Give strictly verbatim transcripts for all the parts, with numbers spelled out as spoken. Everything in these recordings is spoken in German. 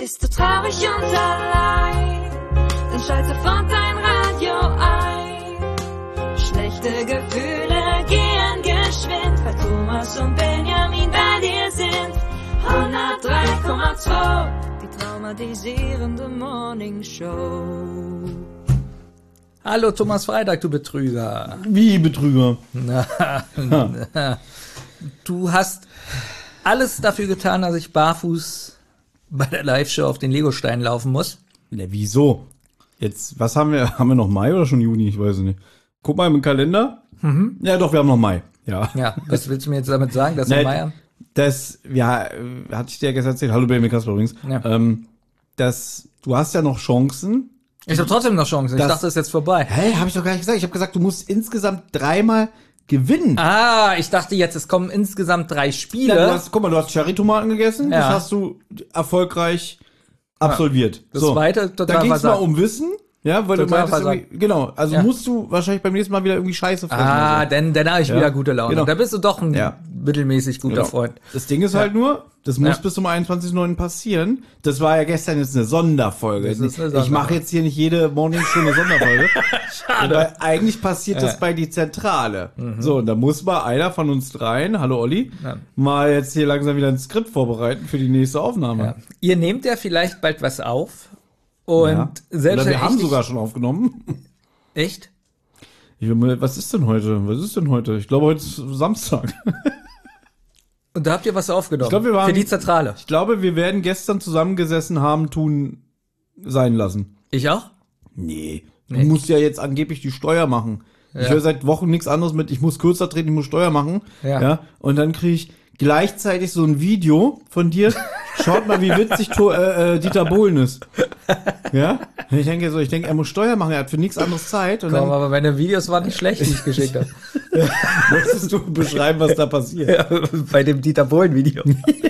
Bist du traurig und allein, dann schalte sofort dein Radio ein. Schlechte Gefühle gehen geschwind, weil Thomas und Benjamin bei dir sind. hundertdrei Komma zwei, die traumatisierende Morning Show. Hallo Thomas Freitag, du Betrüger. Wie Betrüger? Na, na. Du hast alles dafür getan, dass ich barfuß bei der Live-Show auf den Legostein laufen muss. Ja, wieso? Jetzt, was haben wir? Haben wir noch Mai oder schon Juni? Ich weiß es nicht. Guck mal im Kalender. Mhm. Ja, doch, wir haben noch Mai. Ja. Ja, was willst du mir jetzt damit sagen, dass wir Mai haben? Das, ja, hatte ich dir ja gestern erzählt. Hallo, Benjamin Kasper übrigens. Ja. Ähm, das, du hast ja noch Chancen. Ich habe trotzdem noch Chancen. Ich das, dachte, das ist jetzt vorbei. Hä, hey, habe ich doch gar nicht gesagt. Ich habe gesagt, du musst insgesamt dreimal gewinnen. Ah, ich dachte jetzt, es kommen insgesamt drei Spiele. Ja, du hast, guck mal, du hast Cherry-Tomaten gegessen. Ja. Das hast du erfolgreich absolviert. Das so. zweite, total Da ging es mal versagt. um Wissen. Ja, weil Total du meintest irgendwie, genau, also Ja. musst du wahrscheinlich beim nächsten Mal wieder irgendwie Scheiße fressen. Ah, oder so. denn dann habe ich Ja. wieder gute Laune. Genau. Da bist du doch ein Ja. mittelmäßig guter Genau. Freund. Das Ding ist Ja. halt nur, das muss Ja. bis zum einundzwanzigsten neunten passieren. Das war ja gestern jetzt eine Sonderfolge. Das ist eine Ich Sonderfolge. mache jetzt hier nicht jede Morning Show eine Sonderfolge. Schade. Weil eigentlich passiert Ja. das bei die Zentrale. So, und da muss mal einer von uns dreien, hallo Olli, Ja. mal jetzt hier langsam wieder ein Skript vorbereiten für die nächste Aufnahme. Ja. Ihr nehmt ja vielleicht bald was auf. Und Ja. selbst Oder wenn wir haben ich dich- sogar schon aufgenommen. Echt? Ich will mal, was ist denn heute? Was ist denn heute? Ich glaube, heute ist Samstag. Und da habt ihr was aufgenommen. Ich glaub, wir waren- Für die Zentrale. Ich glaube, wir werden gestern zusammengesessen haben, tun, sein lassen. Ich auch? Nee. Du Nee. musst ja jetzt angeblich die Steuer machen. Ich Ja. höre seit Wochen nichts anderes mit, ich muss kürzer treten, ich muss Steuer machen. Ja. Ja. Und dann kriege ich gleichzeitig so ein Video von dir. Schaut mal, wie witzig to äh, äh, Dieter Bohlen ist. Ja? Und ich denke so, ich denke, er muss Steuer machen, er hat für nichts anderes Zeit. Und Komm, dann aber meine Videos waren nicht schlecht, die ich geschickt habe. musstest du beschreiben, was da passiert. Ja, bei dem Dieter Bohlen-Video.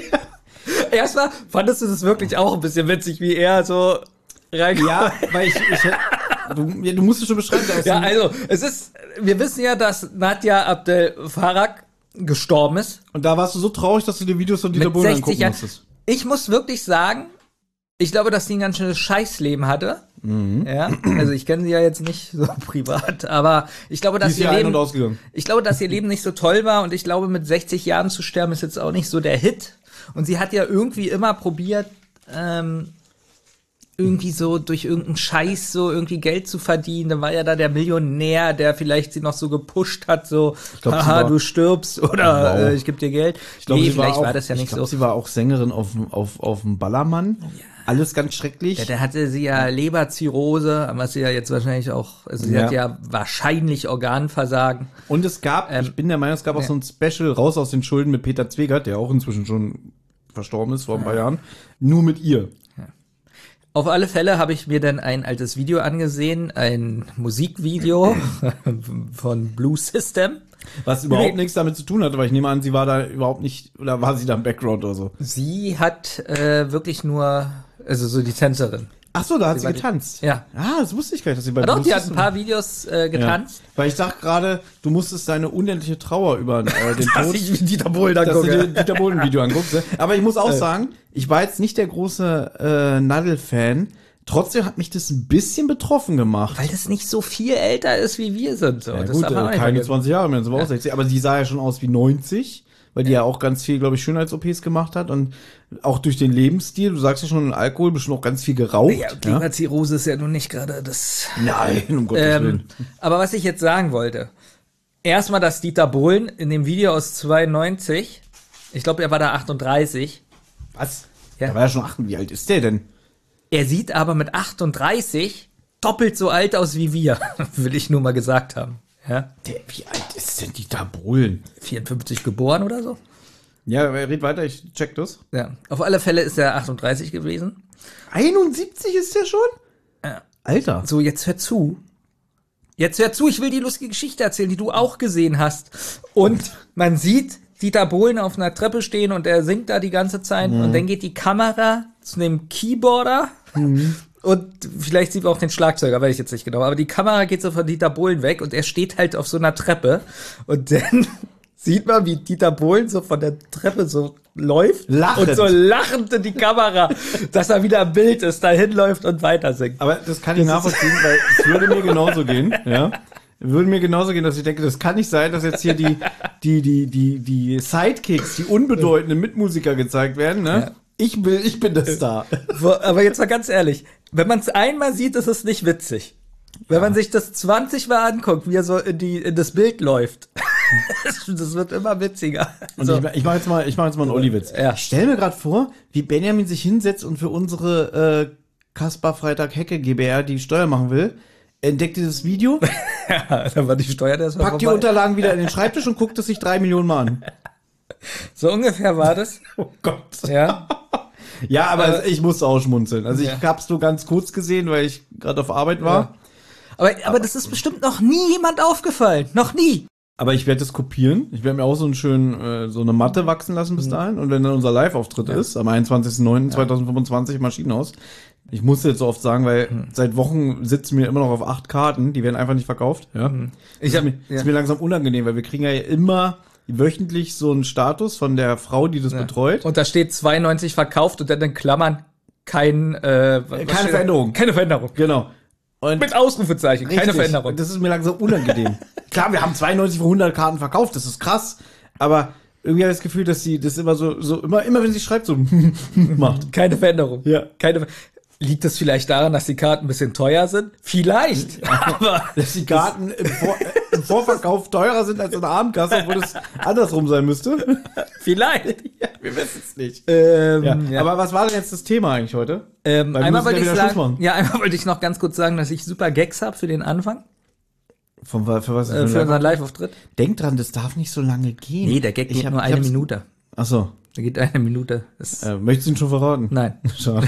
Erstmal fandest du das wirklich auch ein bisschen witzig, wie er so reinkommt. Ja, weil ich, ich du, ja, du musst es schon beschreiben. Da ist Ja, ein- also, es ist, wir wissen ja, dass Nadja Abdel Farag gestorben ist. Und da warst du so traurig, dass du dir Videos von Dieter Mit Bohlen sechzig angucken Jahren. musstest. Ich muss wirklich sagen, ich glaube, dass sie ein ganz schönes Scheißleben hatte. Mhm. Ja, also ich kenne sie ja jetzt nicht so privat, aber ich glaube, Die dass ist ihr hier ein- Leben, und ausgegangen. ich glaube, dass ihr Leben nicht so toll war und ich glaube, mit sechzig Jahren zu sterben ist jetzt auch nicht so der Hit. Und sie hat ja irgendwie immer probiert, ähm, irgendwie so durch irgendeinen Scheiß so irgendwie Geld zu verdienen. Dann war ja da der Millionär, der vielleicht sie noch so gepusht hat, so, glaub, sie haha, war- du stirbst oder Wow. äh, ich geb dir Geld. Ich glaub, nee, sie vielleicht war, auch, das ja ich nicht glaub, so. Sie war auch Sängerin auf, auf, auf dem Ballermann. Alles ganz schrecklich. Ja, der hatte sie ja Leberzirrhose, was sie ja jetzt wahrscheinlich auch, also sie Ja. hat ja wahrscheinlich Organversagen. Und es gab, Ähm, ich bin der Meinung, es gab auch ja. so ein Special raus aus den Schulden mit Peter Zwegert, der auch inzwischen schon verstorben ist vor ein paar Jahren. Nur mit ihr. Auf alle Fälle habe ich mir dann ein altes Video angesehen, ein Musikvideo von Blue System. Was überhaupt Nee. nichts damit zu tun hatte, weil ich nehme an, sie war da überhaupt nicht, oder war sie da im Background oder so. Sie hat äh, wirklich nur, also so die Tänzerin. Ach so, da hat sie, war die- getanzt. Ja. Ah, das wusste ich gar nicht, dass sie bei Ja, doch, Blue die hat ein System- paar Videos äh, getanzt. Ja. Weil ich dachte gerade, du musstest deine unendliche Trauer über äh, den Tod, ich Dieter Bohlen dass du dir Dieter Bohlen Video anguckst. ne? Aber ich muss auch Äh. sagen, ich war jetzt nicht der große äh, Nadel-Fan. Trotzdem hat mich das ein bisschen betroffen gemacht. Weil das nicht so viel älter ist, wie wir sind. So. Ja, das gut, darf man auch äh, nicht keine vergessen. zwanzig Jahre mehr, das war auch sechzig. Aber die sah ja schon aus wie neunzig, weil die ja auch ganz viel, glaube ich, Schönheits-O Ps gemacht hat. Und auch durch den Lebensstil, du sagst ja schon, Alkohol, bestimmt auch ganz viel geraucht. Ja, ja? Leberzirrhose ist ja nun nicht gerade das. Nein, um Gottes Ähm, Willen. aber was ich jetzt sagen wollte, erstmal, dass Dieter Bohlen in dem Video aus zweiundneunzig, ich glaube, er war da achtunddreißig, Was? Ja. Der war ja schon acht. Wie alt ist der denn? er sieht aber mit achtunddreißig doppelt so alt aus wie wir, will ich nur mal gesagt haben. Ja, Der, wie alt ist denn Dieter Bohlen? vierundfünfzig geboren oder so. Ja, red weiter, ich check das. Ja, auf alle Fälle ist er achtunddreißig gewesen. einundsiebzig ist der schon? Ja. Alter. So, jetzt hör zu. Jetzt hör zu, ich will die lustige Geschichte erzählen, die du auch gesehen hast. Und man sieht Dieter Bohlen auf einer Treppe stehen und er singt da die ganze Zeit. Mhm. Und dann geht die Kamera zu dem Keyboarder. Mhm. Und vielleicht sieht man auch den Schlagzeuger, weiß ich jetzt nicht genau. Aber die Kamera geht so von Dieter Bohlen weg und er steht halt auf so einer Treppe. Und dann sieht man, wie Dieter Bohlen so von der Treppe so läuft Lachend. und so lachend in die Kamera, dass er wieder im Bild ist, dahin läuft und weiter singt. Aber das kann ich nachvollziehen, weil es würde mir genauso gehen, ja. Würde mir genauso gehen, dass ich denke, das kann nicht sein, dass jetzt hier die, die, die, die, die Sidekicks, die unbedeutenden Mitmusiker gezeigt werden, ne? Ja. Ich will, ich bin der Star. Aber jetzt mal ganz ehrlich, wenn man es einmal sieht, ist es nicht witzig. Wenn man sich das zwanzig Mal anguckt, wie er so in, die, in das Bild läuft, das wird immer witziger. Und So. ich, ich mache jetzt mal, ich mache jetzt mal einen Olli-Witz. Ja. Ich stell mir gerade vor, wie Benjamin sich hinsetzt und für unsere äh, Kaspar Freitag Hecke GbR die Steuer machen will, entdeckt dieses Video, Ja, dann war die Steuer erstmal packt die vorbei. Unterlagen wieder in den Schreibtisch und guckt es sich drei Millionen Mal an. So ungefähr war das. Oh Gott. Ja. Ja, aber Aber- ich musste auch schmunzeln. Also Ja. ich hab's nur ganz kurz gesehen, weil ich gerade auf Arbeit war. Ja. Aber, aber das ist bestimmt noch nie jemand aufgefallen. Noch nie. Aber ich werde das kopieren. Ich werde mir auch so einen schönen, äh, so eine Matte wachsen lassen bis dahin. Und wenn dann unser Live-Auftritt ist, am einundzwanzigsten neunten zweitausendfünfundzwanzig im Maschinenhaus. Ich muss jetzt so oft sagen, weil seit Wochen sitzen wir immer noch auf acht Karten, die werden einfach nicht verkauft. Ja. Ich Das hab- ist, mir, ja. ist mir langsam unangenehm, weil wir kriegen ja immer wöchentlich so einen Status von der Frau, die das betreut. Und da steht zweiundneunzig verkauft und dann in Klammern kein, äh, was Keine steht da? Veränderung. Keine Veränderung. Genau. Und Mit Ausrufezeichen, keine Richtig. Veränderung. Und das ist mir langsam unangenehm. Klar, wir haben zweiundneunzig von hundert Karten verkauft, das ist krass. Aber irgendwie habe ich das Gefühl, dass sie das immer so, so immer, immer wenn sie schreibt, so macht. Keine Veränderung. Ja. Keine Ver Liegt das vielleicht daran, dass die Karten ein bisschen teuer sind? Vielleicht. Aber Dass die Karten im, Vor äh, im Vorverkauf teurer sind als in der Abendkasse, obwohl es andersrum sein müsste. vielleicht. Ja, wir wissen es nicht. Ähm, Ja. ja. Aber was war denn jetzt das Thema eigentlich heute? ähm, Weil wir einmal müssen wollte ja ich wieder Schluss sagen, machen. ja, einmal wollte ich noch ganz kurz sagen, dass ich super Gags habe für den Anfang, Von, für was ist äh, denn für da? unseren Live-Auftritt. Denk dran, das darf nicht so lange gehen. Nee, der Gag Ich geht hab- nur ich eine hab's- Minute. Ach so. Der geht eine Minute. Das, Äh, möchtest du ihn schon verraten? Nein. Schade.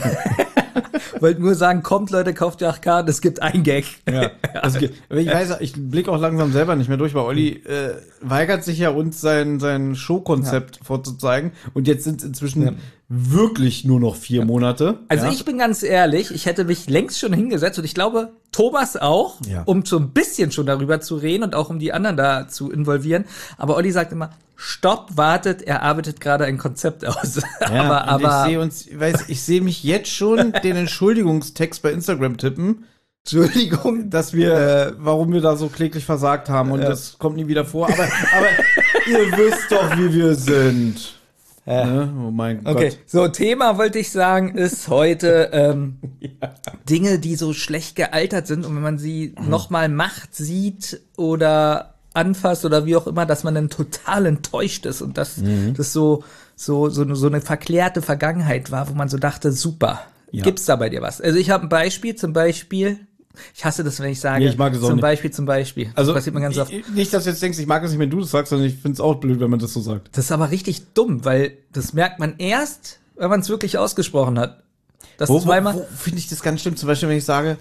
Wollte nur sagen, kommt Leute, kauft die acht Karten, es gibt ein Gag. Ja, das geht. Aber ich weiß, ich blicke auch langsam selber nicht mehr durch, weil Olli äh, weigert sich ja, uns sein, sein Showkonzept vorzuzeigen. Und jetzt sind es inzwischen Ja. wirklich nur noch vier Monate. Also ja? ich bin ganz ehrlich, ich hätte mich längst schon hingesetzt und ich glaube, Thomas auch, Ja. um so ein bisschen schon darüber zu reden und auch um die anderen da zu involvieren. Aber Olli sagt immer, stopp, wartet, er arbeitet gerade ein Konzept aus. Ja, aber und ich aber sehe uns, ich weiß, ich sehe mich jetzt schon den Entschuldigungstext bei Instagram tippen. Entschuldigung, dass wir, äh, warum wir da so kläglich versagt haben und das kommt nie wieder vor. Aber, aber ihr wisst doch, wie wir sind. Ne? Oh mein okay, Gott. so Thema wollte ich sagen, ist heute ähm, Dinge, die so schlecht gealtert sind und wenn man sie nochmal macht, sieht oder anfasst oder wie auch immer, dass man dann total enttäuscht ist und dass das so so so so eine verklärte Vergangenheit war, wo man so dachte, super. Ja. Gibt's da bei dir was? Also ich habe ein Beispiel, zum Beispiel, ich hasse das, wenn ich sage, Nee, ich mag das auch zum nicht. Beispiel, zum Beispiel. Also, das passiert mir ganz oft. ich- nicht, dass du jetzt denkst, ich mag es nicht, wenn du das sagst, sondern ich finde es auch blöd, wenn man das so sagt. Das ist aber richtig dumm, weil das merkt man erst, wenn man es wirklich ausgesprochen hat. Das Wo, wo, zweimal. wo finde ich das ganz schlimm? Zum Beispiel, wenn ich sage,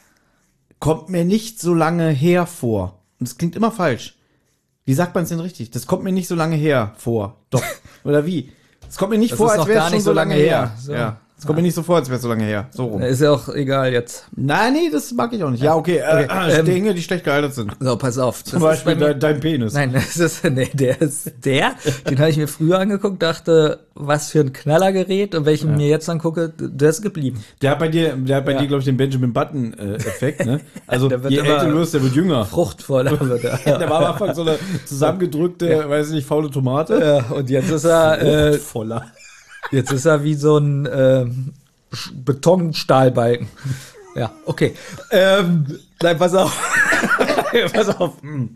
kommt mir nicht so lange her vor. Und das klingt immer falsch. Wie sagt man es denn richtig? Das kommt mir nicht so lange her vor. Doch. Oder wie? Es kommt mir nicht Das vor, ist als noch wäre gar es schon nicht so lange her. So. Ja. Es kommt mir nicht so vor, als wäre es so lange her. So rum. Ist ja auch egal jetzt. Nein, nee, das mag ich auch nicht. Ja, okay. Äh, Okay, äh, ähm, Dinge, die schlecht gealtert sind. So, pass auf. Zum Beispiel dein, dein Penis. Nein, das ist, nee, der ist der. Den habe ich mir früher angeguckt, dachte, was für ein Knallergerät. Und wenn ich ihn mir jetzt angucke, der ist geblieben. Der hat bei dir, der hat bei Ja. dir, glaube ich, den Benjamin Button-Effekt, ne? Also, Der wird je immer älter du wirst, der wird jünger. Fruchtvoller wird er. Der war am Anfang so eine zusammengedrückte, weiß ich nicht, faule Tomate. Ja, und jetzt ist er, äh, Voller. jetzt ist er wie so ein äh, Sch- Betonstahlbalken. Ja, okay. Ähm, nein, pass auf. pass auf. Hm.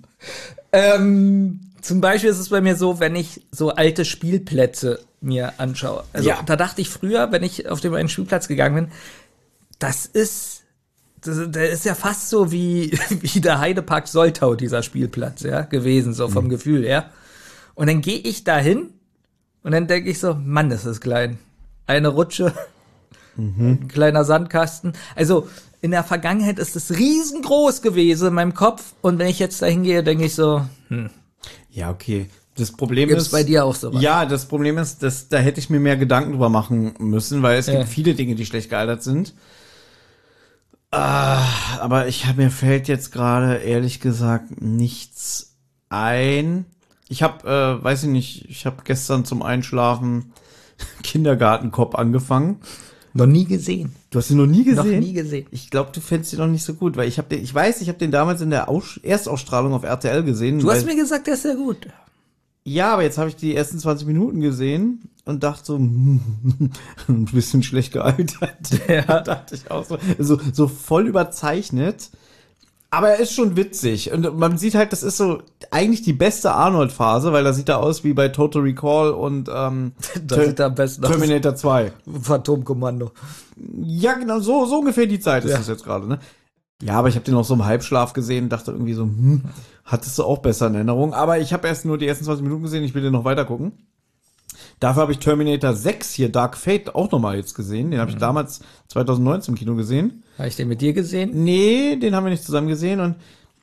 Ähm, zum Beispiel ist es bei mir so, wenn ich so alte Spielplätze mir anschaue. Also Ja. da dachte ich früher, wenn ich auf dem einen Spielplatz gegangen bin, das ist, das, der ist ja fast so wie, wie der Heidepark Soltau, dieser Spielplatz, ja, gewesen, so vom Gefühl her. Und dann gehe ich da hin und dann denke ich so, Mann, das ist klein. Eine Rutsche, ein kleiner Sandkasten. Also in der Vergangenheit ist es riesengroß gewesen in meinem Kopf. Und wenn ich jetzt da hingehe, denke ich so, hm, Ja, okay. Das Problem gibt's ist. bei dir auch sowas? Ja, das Problem ist, dass da hätte ich mir mehr Gedanken drüber machen müssen, weil es Ja. gibt viele Dinge, die schlecht gealtert sind. Ah, aber ich hab, mir fällt jetzt gerade ehrlich gesagt nichts ein. Ich habe, äh, weiß ich nicht, ich habe gestern zum Einschlafen Kindergartencop angefangen. Noch nie gesehen. Du hast ihn noch nie gesehen? Noch nie gesehen. Ich glaube, du fändest ihn noch nicht so gut, weil ich habe den, ich weiß, ich habe den damals in der Aus- Erstausstrahlung auf R T L gesehen. Du weil, hast mir gesagt, der ist sehr gut. Ja, aber jetzt habe ich die ersten zwanzig Minuten gesehen und dachte so, ein bisschen schlecht gealtert. Ja. dachte ich auch so, so, so voll überzeichnet. Aber er ist schon witzig. Und man sieht halt, das ist so eigentlich die beste Arnold-Phase, weil da sieht er aus wie bei Total Recall und ähm, das sieht er am besten aus. Terminator zwei. Phantomkommando. Ja, genau, so, so ungefähr die Zeit ist Ja. das jetzt gerade, ne? Ja, aber ich habe den auch so im Halbschlaf gesehen und dachte irgendwie so, hm, hattest du auch besser in Erinnerung. Aber ich habe erst nur die ersten zwanzig Minuten gesehen, ich will den noch weiter gucken. Dafür habe ich Terminator sechs hier, Dark Fate, auch nochmal jetzt gesehen. Den habe ich damals zwanzig neunzehn im Kino gesehen. Habe ich den mit dir gesehen? Nee, den haben wir nicht zusammen gesehen und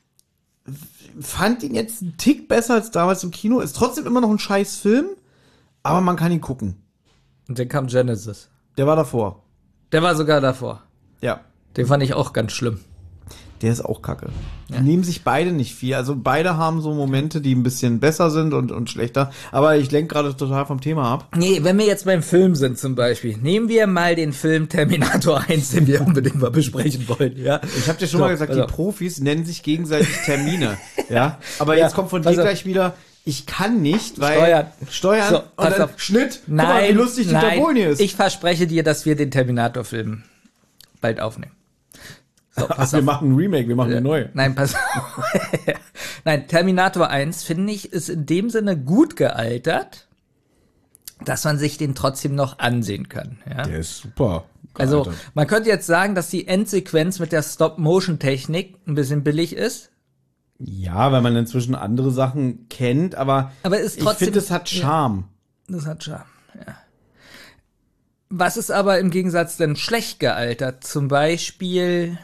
fand ihn jetzt einen Tick besser als damals im Kino. Ist trotzdem immer noch ein scheiß Film, aber man kann ihn gucken. Und dann kam Genesis. Der war davor. Der war sogar davor. Ja. Den fand ich auch ganz schlimm. Der ist auch kacke. Die nehmen sich beide nicht viel. Also beide haben so Momente, die ein bisschen besser sind und, und schlechter. Aber ich lenke gerade total vom Thema ab. Nee, wenn wir jetzt beim Film sind zum Beispiel, nehmen wir mal den Film Terminator eins, den wir unbedingt mal besprechen wollen, ja. Ich habe dir schon So, mal gesagt, also. die Profis nennen sich gegenseitig Termine. ja. Aber Ja, jetzt kommt von dir pass auf. gleich wieder, ich kann nicht, weil Steuern. Steuern So, und pass dann auf. Schnitt. Guck Nein, mal, wie lustig Dieter nein, Bohlen hier ist. ich verspreche dir, dass wir den Terminator-Film bald aufnehmen. So, Ach, pass wir auf. machen ein Remake, wir machen eine neue. Nein, pass auf. Nein, Terminator eins, finde ich, ist in dem Sinne gut gealtert, dass man sich den trotzdem noch ansehen kann. Ja? Der ist super. Also, gealtert. man könnte jetzt sagen, dass die Endsequenz mit der Stop-Motion-Technik ein bisschen billig ist. Ja, weil man inzwischen andere Sachen kennt, aber, Aber ist ich trotzdem- finde, es hat Charme. Das hat Charme, ja. Was ist aber im Gegensatz denn schlecht gealtert? Zum Beispiel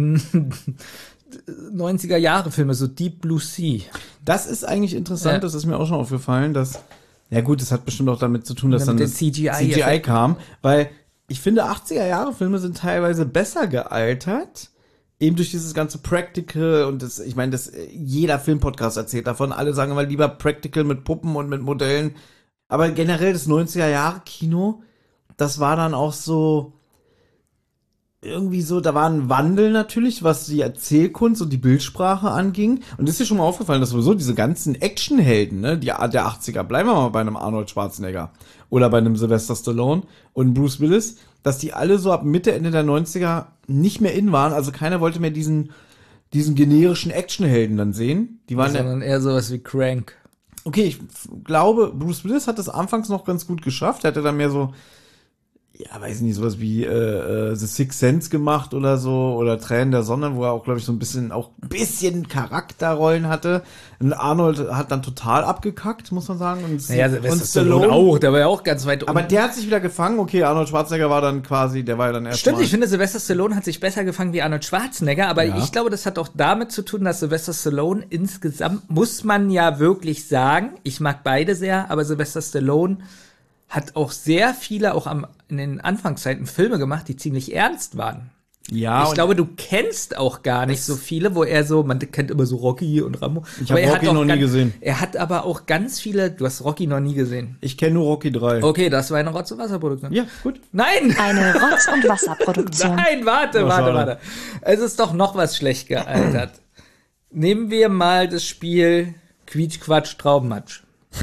neunziger-Jahre-Filme, so Deep Blue Sea. Das ist eigentlich interessant, Ja. das ist mir auch schon aufgefallen, dass, ja gut, das hat bestimmt auch damit zu tun, dass Ja, dann mit das den C G I C G I Effekten. kam, weil ich finde, achtziger-Jahre-Filme sind teilweise besser gealtert, eben durch dieses ganze Practical und das, ich meine, das, jeder Filmpodcast erzählt davon, alle sagen immer lieber Practical mit Puppen und mit Modellen, aber generell das neunziger-Jahre-Kino, das war dann auch so, irgendwie so, da war ein Wandel natürlich, was die Erzählkunst und die Bildsprache anging. Und ist dir schon mal aufgefallen, dass sowieso diese ganzen Actionhelden, ne, die der achtziger, bleiben wir mal bei einem Arnold Schwarzenegger oder bei einem Sylvester Stallone und Bruce Willis, dass die alle so ab Mitte, Ende der neunziger nicht mehr in waren. Also keiner wollte mehr diesen, diesen generischen Actionhelden dann sehen. Die waren ja, Sondern eher sowas wie Crank. okay, ich f- glaube, Bruce Willis hat das anfangs noch ganz gut geschafft. Er hatte dann mehr so, ja, weiß nicht, sowas wie äh, äh, The Sixth Sense gemacht oder so, oder Tränen der Sonne, wo er auch, glaube ich, so ein bisschen, auch ein bisschen Charakterrollen hatte. Und Arnold hat dann total abgekackt, muss man sagen. Und, Naja, und Sylvester Stallone auch, der war ja auch ganz weit Aber unten. der hat sich wieder gefangen. Okay, Arnold Schwarzenegger war dann quasi, der war ja dann erst Stimmt, mal. ich finde, Sylvester Stallone hat sich besser gefangen wie Arnold Schwarzenegger, aber Ja. ich glaube, das hat auch damit zu tun, dass Sylvester Stallone insgesamt, muss man ja wirklich sagen, ich mag beide sehr, aber Sylvester Stallone hat auch sehr viele, auch am, in den Anfangszeiten Filme gemacht, die ziemlich ernst waren. Ja, Ich und glaube, du kennst auch gar nicht so viele, wo er so, man kennt immer so Rocky und Rambo. Ich aber hab er Rocky hat auch noch nie ganz, gesehen. Er hat aber auch ganz viele, du hast Rocky noch nie gesehen. ich kenne nur Rocky drei. Okay, das war eine Rotz- und Wasserproduktion. Ja, gut. Nein! Eine Rotz- und Wasserproduktion. Nein, warte, Oh, warte, schade. warte. Es ist doch noch was schlecht gealtert. Nehmen wir mal das Spiel Quietsch, Quatsch, Traubenmatsch.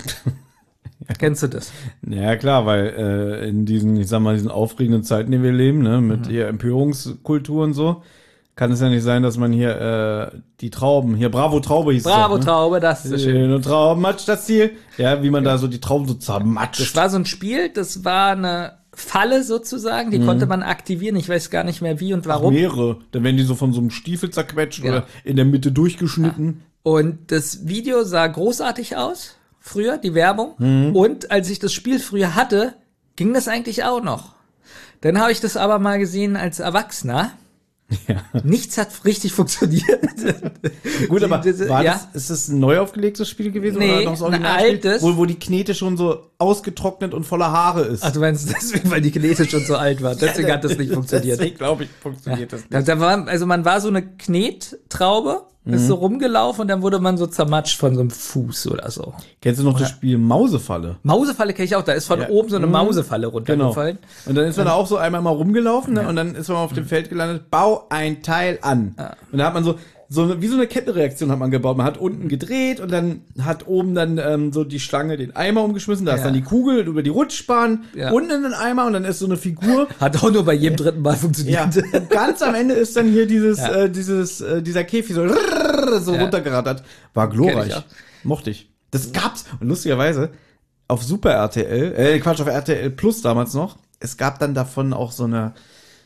Kennst du das? Ja, klar, weil äh, in diesen, ich sag mal, diesen aufregenden Zeiten, in denen wir leben, ne, mit hier Empörungskultur und so, kann es ja nicht sein, dass man hier äh, die Trauben, hier Bravo Traube hieß Bravo, es doch, ne? Traube, das ist schön. Schöne Trauben, matsch das Ziel. Ja, wie man da so die Trauben so zermatscht. Das war so ein Spiel, das war eine Falle sozusagen, die konnte man aktivieren. Ich weiß gar nicht mehr wie und warum. Mehrere. Dann werden die so von so einem Stiefel zerquetscht Genau. oder in der Mitte durchgeschnitten. Und das Video sah großartig aus, früher, die Werbung. Und als ich das Spiel früher hatte, ging das eigentlich auch noch. Dann habe ich das aber mal gesehen als Erwachsener. Ja. Nichts hat richtig funktioniert. Gut, aber Diese- war ja. das, ist das ein neu aufgelegtes Spiel gewesen? Nee, oder noch das ein Originalspiel? altes. Wo, wo die Knete schon so ausgetrocknet und voller Haare ist. Ach, du meinst deswegen, weil die Knete schon so alt war. Deswegen hat das nicht funktioniert. Deswegen glaube ich, funktioniert das Da, nicht. da war, also man war so eine Knettraube ist so rumgelaufen und dann wurde man so zermatscht von so einem Fuß oder so. Kennst du noch das Spiel Mausefalle? Mausefalle kenne ich auch, da ist von Ja. oben so eine Mhm. Mausefalle Genau. runtergefallen. Und dann ist man da auch so einmal mal rumgelaufen, ne? Und dann ist man auf dem Feld gelandet, bau ein Teil an. Und da hat man so, so eine, wie so eine Kettenreaktion hat man gebaut. Man hat unten gedreht und dann hat oben dann ähm, so die Schlange den Eimer umgeschmissen, da ist Ja. dann die Kugel über die Rutschbahn, Ja. unten in den Eimer und dann ist so eine Figur. Hat auch nur bei jedem dritten Mal funktioniert. Ja, und ganz am Ende ist dann hier dieses, Ja. äh, dieses, äh, dieser Käfig so, so Ja. runtergerattert. War Kenn ich glorreich. auch. Mochte ich. Das gab's. Und lustigerweise, auf Super R T L, äh, Quatsch, auf R T L Plus damals noch, es gab dann davon auch so eine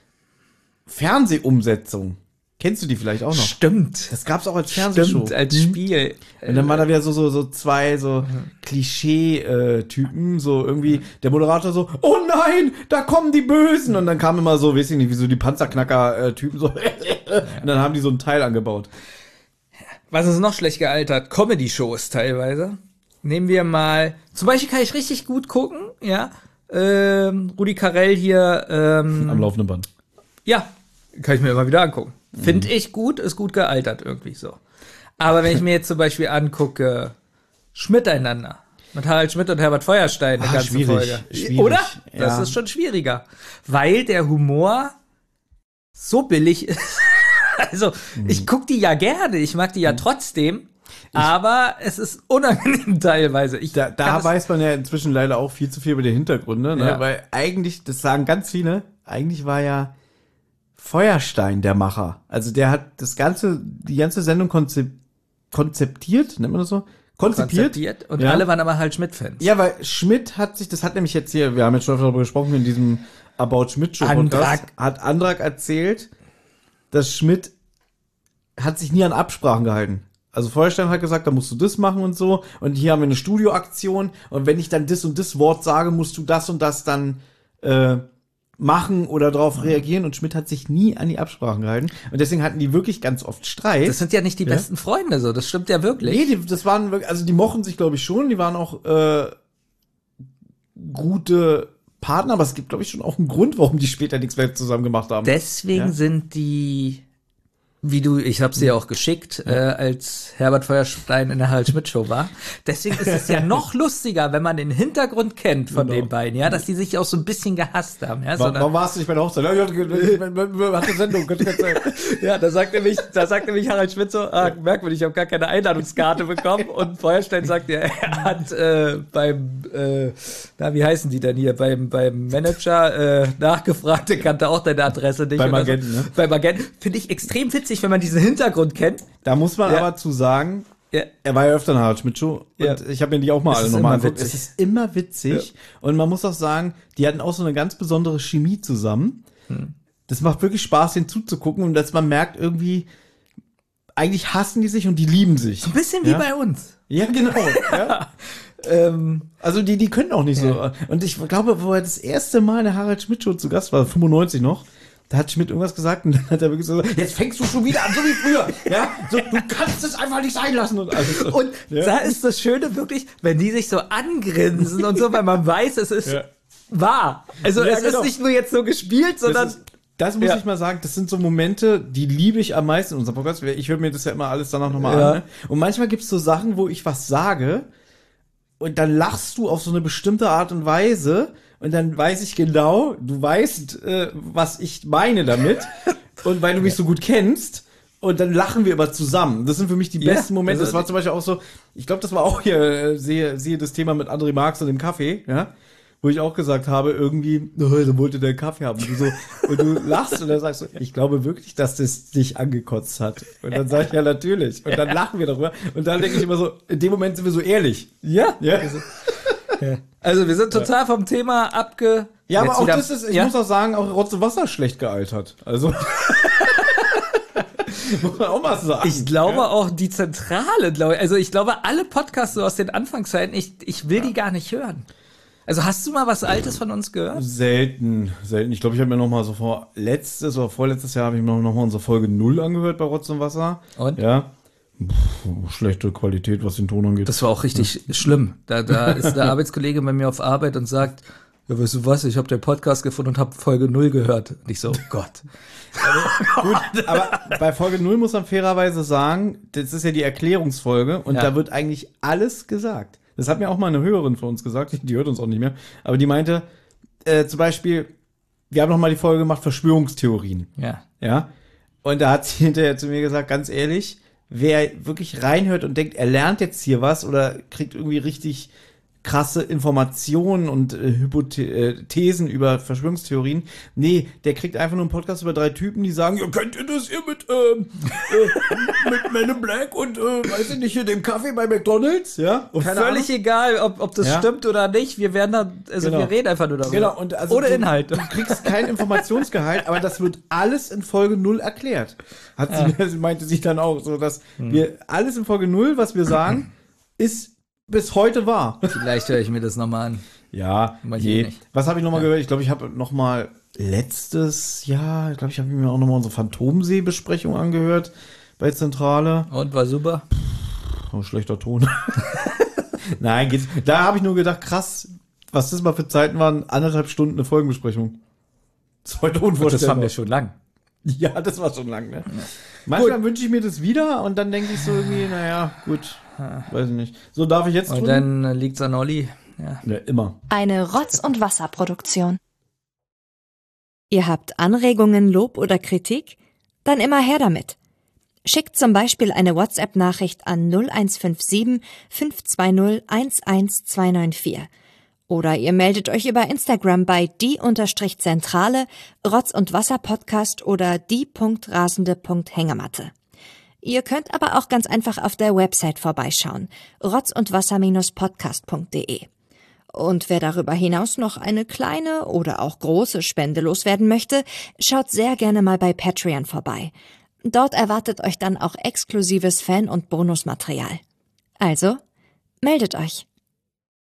Fernsehumsetzung. Kennst du die vielleicht auch noch? Stimmt. Das gab's auch als Fernsehshow. Stimmt, als Spiel. Und dann waren da wieder so, so, so zwei so Klischee-Typen, so irgendwie der Moderator so, oh nein, da kommen die Bösen. Und dann kamen immer so, weiß ich nicht, wie so die Panzerknacker-Typen so. Und dann haben die so ein Teil angebaut. Was ist noch schlecht gealtert? Comedy-Shows teilweise. Nehmen wir mal, zum Beispiel kann ich richtig gut gucken, ja. Ähm, Rudi Carrell hier, ähm, Am laufenden Band. ja, kann ich mir immer wieder angucken. Finde ich gut, ist gut gealtert irgendwie so. Aber wenn ich mir jetzt zum Beispiel angucke, Schmiteinander mit Harald Schmidt und Herbert Feuerstein, eine Ah, ganze schwierig, Folge. schwierig, Oder? ja. Das ist schon schwieriger. Weil der Humor so billig ist. Also, ich gucke die ja gerne, ich mag die ja trotzdem, aber es ist unangenehm teilweise. Ich Da, kann da das- weiß man ja inzwischen leider auch viel zu viel über die Hintergründe, ne? Ja. Weil eigentlich, das sagen ganz viele, eigentlich war ja Feuerstein der Macher. Also der hat das ganze, die ganze Sendung konzep konzeptiert, nennt man das so? Konzipiert. konzipiert und Ja. alle waren aber halt Schmidt-Fans. Ja, weil Schmidt hat sich, das hat nämlich jetzt hier, wir haben jetzt schon darüber gesprochen in diesem About Schmidt Show Podcast, Andrak. hat Andrak erzählt, dass Schmidt hat sich nie an Absprachen gehalten. Also Feuerstein hat gesagt, da musst du das machen und so. Und hier haben wir eine Studioaktion. Und wenn ich dann das und das Wort sage, musst du das und das dann äh, machen oder darauf reagieren. Und Schmidt hat sich nie an die Absprachen gehalten. Und deswegen hatten die wirklich ganz oft Streit. Das sind ja nicht die Ja. besten Freunde, so. Das stimmt ja wirklich. Nee, die, das waren wirklich, also die mochten sich, glaube ich, schon. Die waren auch äh, gute Partner, aber es gibt, glaube ich, schon auch einen Grund, warum die später nichts mehr zusammen gemacht haben. Deswegen Ja. sind die, wie du, ich habe sie ja auch geschickt, äh, als Herbert Feuerstein in der Harald Schmidt Show war. Deswegen ist es ja noch lustiger, wenn man den Hintergrund kennt von Genau. den beiden, ja, dass die sich auch so ein bisschen gehasst haben, ja. Warum, Sondern, warum warst du nicht bei der Hochzeit? Ja, ich hatte eine Sendung, könnte ich erzählen. ja, da sagt nämlich, da sagt nämlich Harald Schmidt so, ah, merkwürdig, ich habe gar keine Einladungskarte bekommen. Und Feuerstein sagt ja, er hat äh, beim, äh, na, wie heißen die denn hier, beim, beim Manager äh, nachgefragt, der kannte auch deine Adresse nicht. Beim oder so. Agenten, ne? Beim Agenten. Finde ich extrem witzig, wenn man diesen Hintergrund kennt. Da muss man Ja. aber zu sagen, Ja. er war ja öfter in der Harald Schmidt Show und Ja. ich habe mir die auch mal Es alle ist nochmal immer angeguckt. witzig. Es ist immer witzig und man muss auch sagen, die hatten auch so eine ganz besondere Chemie zusammen. Hm. Das macht wirklich Spaß, den zuzugucken und dass man merkt irgendwie, eigentlich hassen die sich und die lieben sich. Ein bisschen wie Ja. bei uns. Ja, genau. ja. Ähm, Also die, die können auch nicht so. Und ich glaube, wo er das erste Mal in der Harald Schmidt Show zu Gast war, fünfundneunzig noch, da hat Schmidt irgendwas gesagt und dann hat er wirklich so gesagt, jetzt fängst du schon wieder an, so wie früher. Ja, so, du kannst es einfach nicht sein lassen. Und, also, und ja. da ist das Schöne wirklich, wenn die sich so angrinsen und so, weil man weiß, es ist Ja. wahr. Also Ja, es genau. ist nicht nur jetzt so gespielt, sondern Das, ist, das muss Ja. ich mal sagen, das sind so Momente, die liebe ich am meisten in unserem Podcast. Ich höre mir das ja immer alles danach nochmal Ja. an. Ne? Und manchmal gibt's so Sachen, wo ich was sage und dann lachst du auf so eine bestimmte Art und Weise und dann weiß ich genau, du weißt, äh, was ich meine damit und weil du mich so gut kennst und dann lachen wir immer zusammen. Das sind für mich die Ja, besten Momente. das Das war zum Beispiel auch so, ich glaube, das war auch hier, äh, sehe, sehe das Thema mit André Marx und dem Kaffee, ja, wo ich auch gesagt habe, irgendwie, oh, da wollte der Kaffee haben. Und du, so, und du lachst und dann sagst du, ich glaube wirklich, dass das dich angekotzt hat. Und dann sag ich, ja, natürlich. Und dann lachen wir darüber. Und dann denke ich immer so, in dem Moment sind wir so ehrlich. ja. Ja, Also wir sind total vom Thema abge... ja aber Jetzt auch wieder- das ist, ich ja? muss auch sagen, auch Rotz und Wasser ist schlecht gealtert. Also, muss man auch mal sagen. Ich glaube auch die Zentrale, glaube ich. Also ich glaube, alle Podcasts so aus den Anfangszeiten, ich, ich will die gar nicht hören. Also hast du mal was Altes von uns gehört? Selten, selten. Ich glaube, ich habe mir noch mal so vor letztes oder vorletztes Jahr habe ich mir noch mal unsere Folge null angehört bei Rotz und Wasser. Und? Ja. Puh, schlechte Qualität, was den Ton angeht. Das war auch richtig schlimm. Da, da ist der Arbeitskollege bei mir auf Arbeit und sagt, ja, weißt du was, ich habe den Podcast gefunden und habe Folge null gehört. Und ich so, oh Gott. Gut, aber bei Folge null muss man fairerweise sagen, das ist ja die Erklärungsfolge und Ja. da wird eigentlich alles gesagt. Das hat mir auch mal eine Hörerin von uns gesagt, die hört uns auch nicht mehr, aber die meinte, äh, zum Beispiel, wir haben noch mal die Folge gemacht, Verschwörungstheorien. Ja. Ja. Und da hat sie hinterher zu mir gesagt, ganz ehrlich, wer wirklich reinhört und denkt, er lernt jetzt hier was oder kriegt irgendwie richtig krasse Informationen und äh, Hypothe- äh, Thesen über Verschwörungstheorien. Nee, der kriegt einfach nur einen Podcast über drei Typen, die sagen, ja, könnt ihr das hier mit, ähm, äh, mit Men in Black und, äh, weiß ich nicht, hier dem Kaffee bei McDonalds, ja? Und keine Völlig Ahnung. egal, ob, ob das Ja. stimmt oder nicht. Wir werden da, also Genau. wir reden einfach nur darüber. Genau, und also Ohne du, Inhalt. Du kriegst kein Informationsgehalt, aber das wird alles in Folge null erklärt. Hat sie, ja. meinte sie dann auch, so dass Hm. wir alles in Folge null, was wir sagen, ist bis heute wahr. Vielleicht höre ich mir das nochmal an. Ja, Weiß ich je. nicht. Was habe ich nochmal gehört? Ich glaube, ich habe nochmal letztes Jahr, ich glaube, ich habe mir auch nochmal unsere Phantomsee-Besprechung angehört bei Zentrale. Und war super. Oh, schlechter Ton. Nein, geht's. Da habe ich nur gedacht, krass, was das mal für Zeiten waren, anderthalb Stunden eine Folgenbesprechung. Das ist heute unvorstellbar. Das haben wir schon lang. Ja, das war schon lang, ne? Manchmal wünsche ich mir das wieder und dann denke ich so irgendwie, naja, gut, weiß ich nicht. So, darf ich jetzt Und tun? dann äh, liegt's an Olli. Ja. Ja, immer. Eine Rotz- und Wasserproduktion. Ihr habt Anregungen, Lob oder Kritik? Dann immer her damit. Schickt zum Beispiel eine WhatsApp-Nachricht an null eins fünf sieben fünf zwei null eins eins zwei neun vier. Oder ihr meldet euch über Instagram bei die-zentrale, Rotz- und Wasser-Podcast oder die.rasende.hängematte. Ihr könnt aber auch ganz einfach auf der Website vorbeischauen, rotz und wasser podcast punkt de. Und wer darüber hinaus noch eine kleine oder auch große Spende loswerden möchte, schaut sehr gerne mal bei Patreon vorbei. Dort erwartet euch dann auch exklusives Fan- und Bonusmaterial. Also, meldet euch.